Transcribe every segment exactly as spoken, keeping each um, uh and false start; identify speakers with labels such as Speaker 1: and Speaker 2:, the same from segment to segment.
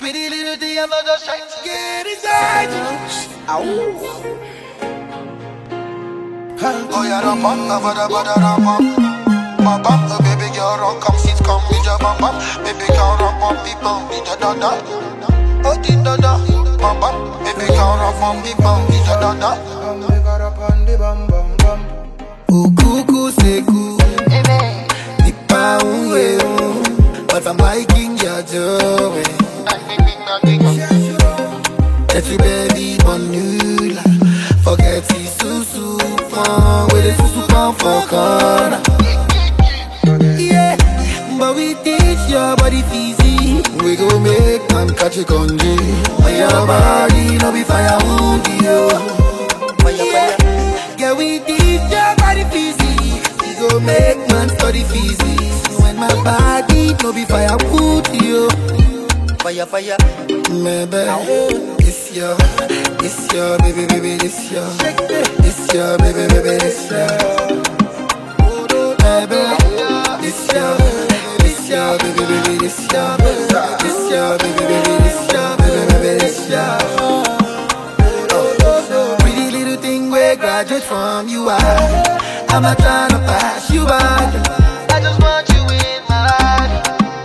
Speaker 1: Pretty little thing, I'm just trying to get inside you.
Speaker 2: Oh yeah, ram bam, ba da ba da ram bam, bam bam. Oh baby girl, run come sit, come with your bam bam. Baby girl, run bam, beep bam, beep da da da. Oh di da da, bam bam. Baby girl, run bam, beep bam, beep da da da.
Speaker 1: Oh cuckoo, say cool, nipa unye un, but I'm liking your joy. That you baby bonula, forget the susu pan, with the susu pan for corner. Yeah, but we teach your body easy. We go make man catch a congee. When your body no be fire wound you. Yeah, yeah, we teach your body easy. We go make man study physics. When my body no be fire wound you. Fire, fire, maybe this your, this your baby, baby, this your, this your baby, baby, this your, baby, this your, this your baby, baby, this your, this your baby, baby, this your, baby, baby, this your. Pretty little thing we graduate from you are. I'm not trying to pass you by. I just want you in my life.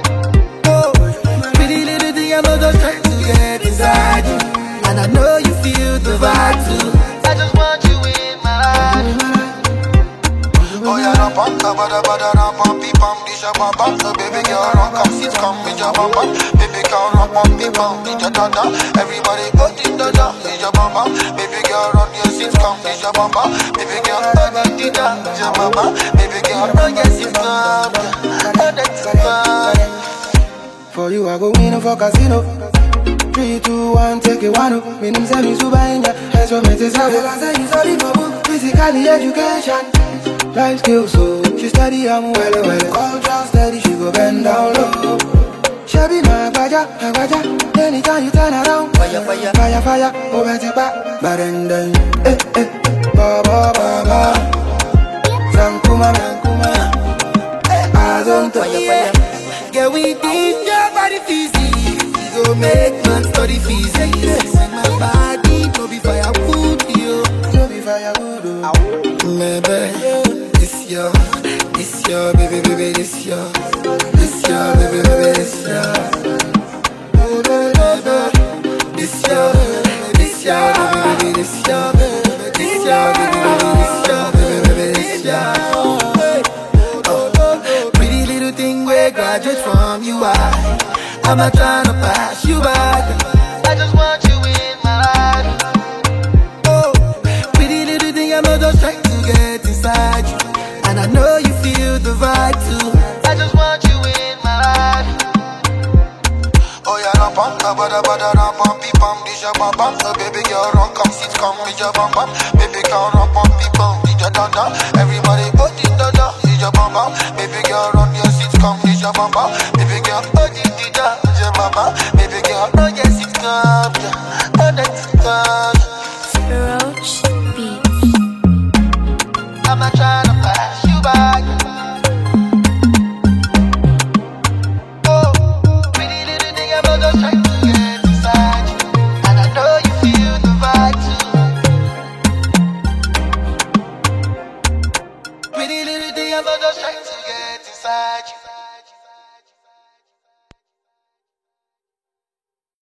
Speaker 1: I'm just trying to get inside you, and I know you feel the vibe too. I just want you in my life.
Speaker 2: Oh yeah, ram bam, ba da ba da ram bam, beep bam, di sha bam bam. So baby girl, run come sit, come with your bam bam. Baby girl, run bam, beep bam, di da da da. Everybody go di da da, di your bam bam. Baby girl, run your sit, come di your bam bam. Baby girl, run di da, di your bam bam. Baby girl, run your sit, come, run that sit.
Speaker 3: For you I go win for casino. Three, two, one, take it one. Me name say me super in ya. That's what me say. I say you study for book, physically education, life skills. So she study I'm well well. Culture steady, she go bend down low. She be my baja, my baja. Anytime you turn around,
Speaker 1: Fire, fire,
Speaker 3: fire, fire. Oh better back, but then then, eh eh, ba ba ba ba. Sankuma, sankuma. I don't
Speaker 1: fire, fire. Yeah, we teach your body physics. We go make man study physics. When my body no be firewood, yo.
Speaker 3: no be firewood.
Speaker 1: Maybe this your, this your baby, baby, this your, this your baby, baby, this your, this your, this your baby, baby, this your, this your baby, baby, this your baby, baby, this your. Graduate from you, I I'm not trying to pass you by. I just want you in my life. Oh, pretty little thing, I'm just trying to get inside you, and I know you feel the vibe too. I just want you in my life.
Speaker 2: Oh yeah, ram bam, ba da ba da ram bam, beep bam, di sha bam bam. So baby girl, run come sit, come with your bam bam. Baby girl, run bam, beep bam, di da da da. Everybody go di da da, di your bam bam. Baby girl, run your sit, come with your bam bam. Baby girl, oh di di da, di your bam bam.